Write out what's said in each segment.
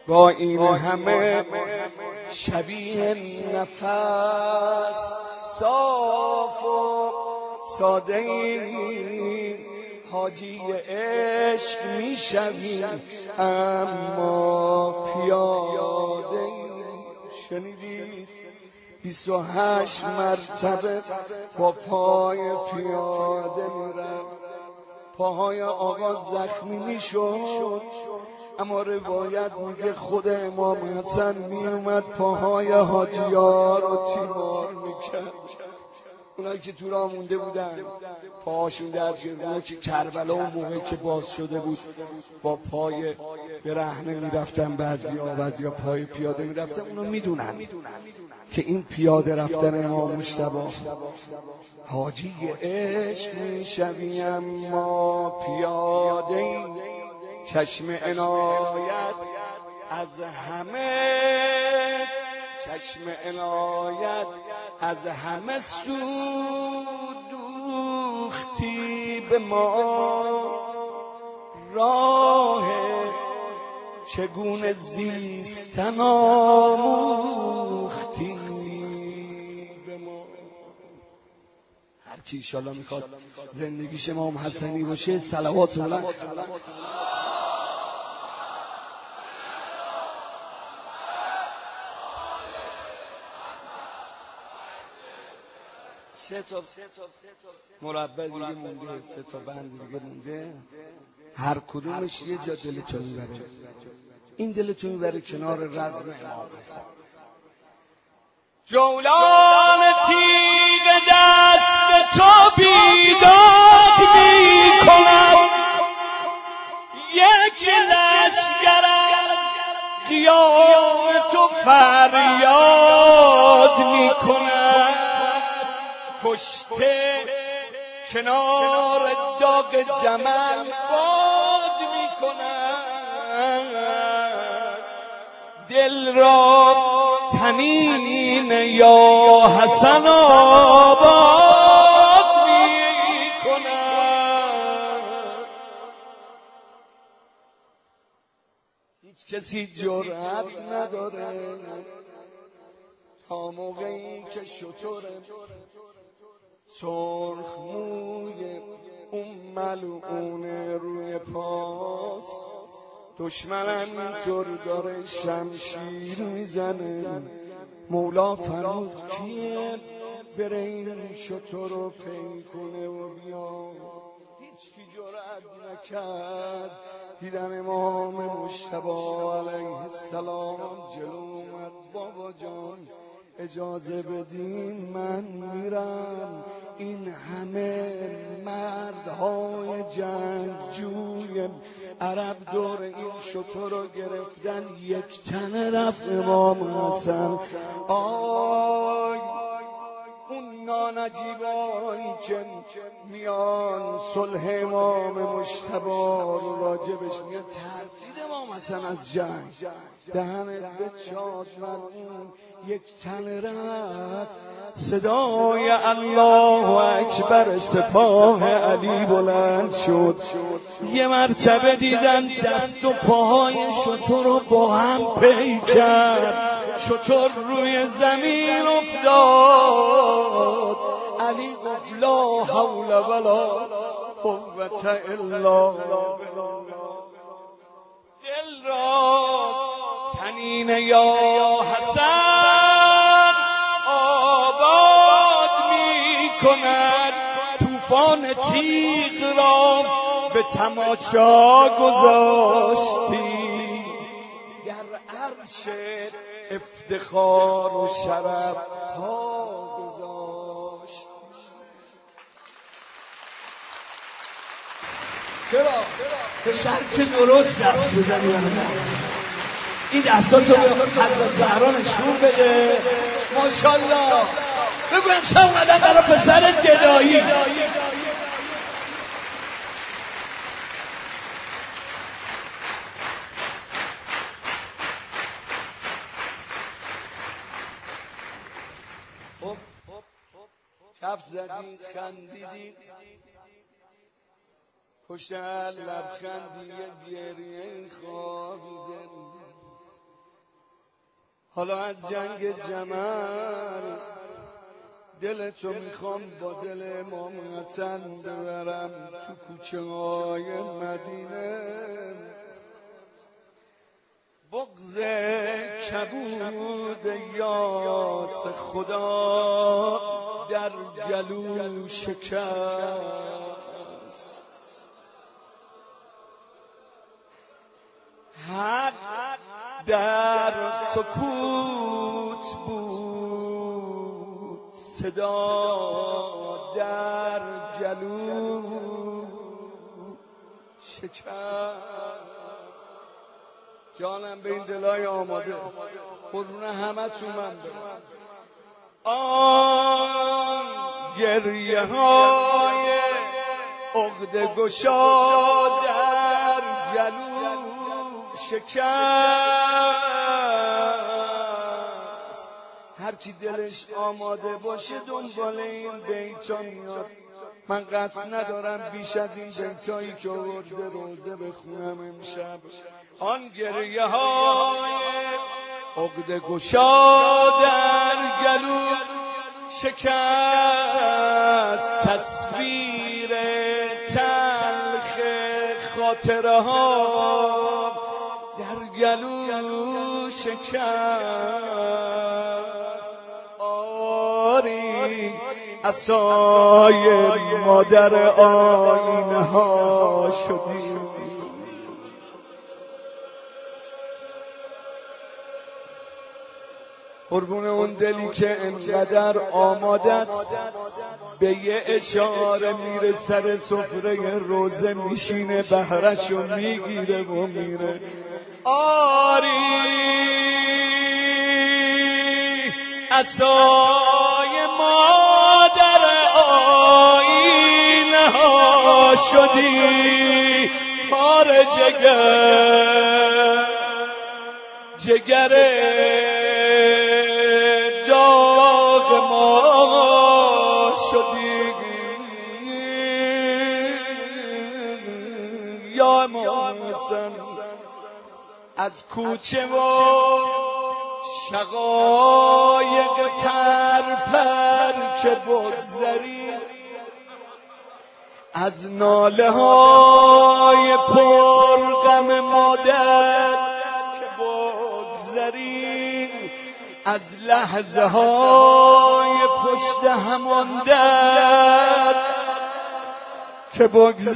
با این همه شبیه نفس صاف و ساده ای حاجی عشق میشویم اما پیاده ای. شنیدید 28 مرتبه با پای پیاده میرفت. پاهای آقا زخمی میشد، اما روایت میگه خود امام حسن میومد پاهای حاجی‌ها رو تیمار میکرد. اونایی که تو راه مونده بودن پاهاشون درد گرفت، اونایی که کربلا اون موقعی که باز شده بود با پای برهنه میرفتن، بعضیا پای پیاده میرفتن، اونو میدونن که این پیاده رفتن امام مجتبی حاجی عشق میشویم ما پیاده ای. چشم عنایت از همه، چشم عنایت از همه سو دوختی به ما، راه چگونه زیستن آموختی به ما. هر کی انشالله میخواد زندگیش امام حسنی باشه صلوات بلند. سه تا مربع دیگه مونده، 3 تا بند دیگه مونده، هر کدومش یه جا دلتون میبره. این دلتون میبره کنار رزم امام حسن. جولان تیغ دست تو بیداد میکند، یک لشگر قیام تو فریاد میکند. کشته کنار داغ جمل باد میکند، دل را تنین یا حسن آباد میکند. هیچ کسی جرأت نداره تا موقعی که شتر سرخ موی اون ملعون روی پاس، دشمنم اینطور داره شمشیر میزنه، مولا فرمود کیه بره این شتر رو پی کنه و بیا. هیچ کی جرأت نکرد. دیدن امام مجتبی علیه السلام جلو اومد. بابا جان اجازه بدین من میرم. این همه مردهای جنگجوی عرب دور این شتر رو گرفتن، یک تنه رفت امام حسن. آی اون نانجیبایی که میان صلح امام مجتبی رو راجبش میگن ترسید امام حسن از جنگ، دهنت بچاد ملعون، یک تن رفت. صدای الله اکبر سپاه علی بلند شد. یه مرتبه دیدن دست و پاهای شتر رو با هم پی کرد، شتر روی زمین افتاد. علی گفت لا حول ولا قوة الا بالله. دل را تنین یا حسن آباد می کند، طوفان تیغ را به تماشا گذاشتی، در عرش افتخار و شرف ها گذاشتی. چرا؟ به شرط درست دست بزنی یا نه؟ این دستاتو به حضرت زهرا نشون بده. ماشاءالله بگو امشب اومدن برای پسر گدایی. کف زدی خندیدی، پشت هر لبخندی یه گریه خوابیده. حالا از جنگ جمل دلتو میخوام با دل امام حسن ببرم تو کوچه های مدینه. بغض کبود یاس خدا در گلو شکست. حق در سکوت بود، صدا در گلو شکست. جانم به این دلای آماده قربون همه تو من برم. آن گریه های عقده گشا در گلو شکست. هرچی دلش آماده باشه دنبال این بیتا میاد. من قصد ندارم بیش از این بیتایی که آورده روزه بخونم امشب. آن گریه های عقده گشا در گلو شکست. تصویر تلخ خاطره ها در گلو شکست. آری عصای مادر آینه ها شدی. قربون اون دلی که انقدر آماده است به یه اشاره میره سر سفره روزه میشینه، بهرشو میگیره و میره. آری عصای مادر آینه ها شدی. پار جگر داغ ما شدی. یا امام حسن از کوچه و شقایق پر که بگذری، از ناله های پرغم مادر که بگذری، از لحظه های پشت همان در که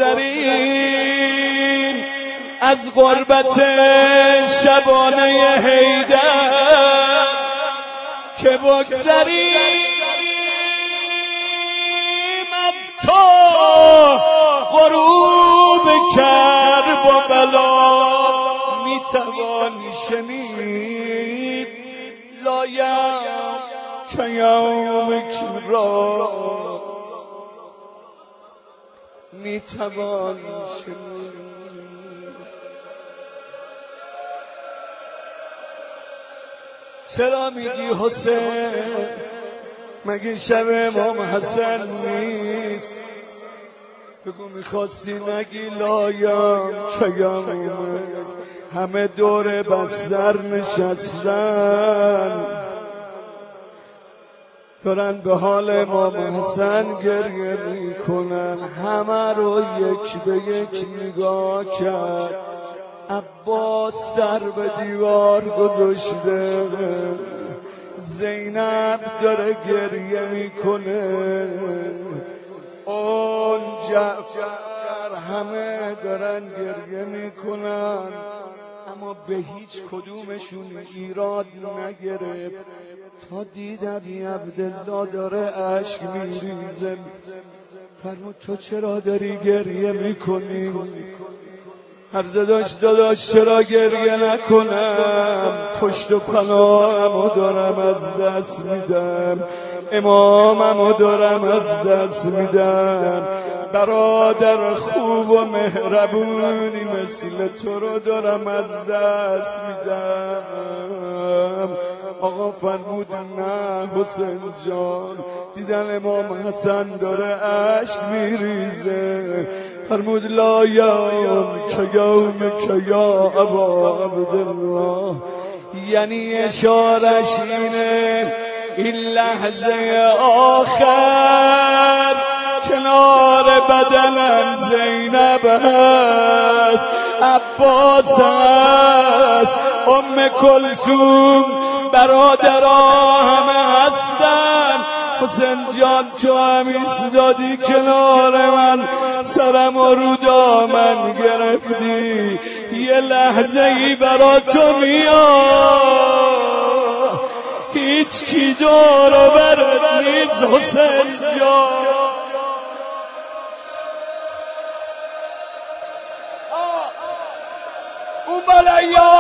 بگذری، از غربت شبانه حیدر که بگذریم، از تو غروب کرب و بلا میتوانی شنید. لایم که یومک را میتوانی شنید. چرا میگی حسین؟ مگه شب امام حسن نیست؟ بگو میخواستی نگی لایم که یومک. همه دور بستر نشستن دارن به حال امام حسن گریه میکنن. همه رو یک به یک نگاه کرد. عباس سر به دیوار گذاشته، زینب داره گریه میکنه، اون جعفر، همه دارن گریه میکنن، اما به هیچ کدومشون ایراد نگرفت تا دید ابی عبدالله داره اشک میریزه. فرمود تو چرا داری گریه میکنی؟ عرضه داشت داداش چرا گریه نکنم؟ پشت و پناهمو دارم از دست میدم، اماممو دارم از دست میدم، برادر خوب و مهربونی مثل تو رو دارم از دست میدم. آقا فرمود نه حسین جان، دیدن امام حسن داره اشک میریزه. فرمود لا یوم که یوم که یا ابا عبدالله، یعنی اشارش اینه این لحظه آخر کنار بدنم زینب هست، عباس هست، ام کلثوم، برادرها همه هستن. حسین جان تو هم ایستادی کنار من، سرم رو دامن گرفتی، یه لحظه ای برا تو میاد، هیچ کی دور و برت نیست حسین جان. اون بالا یا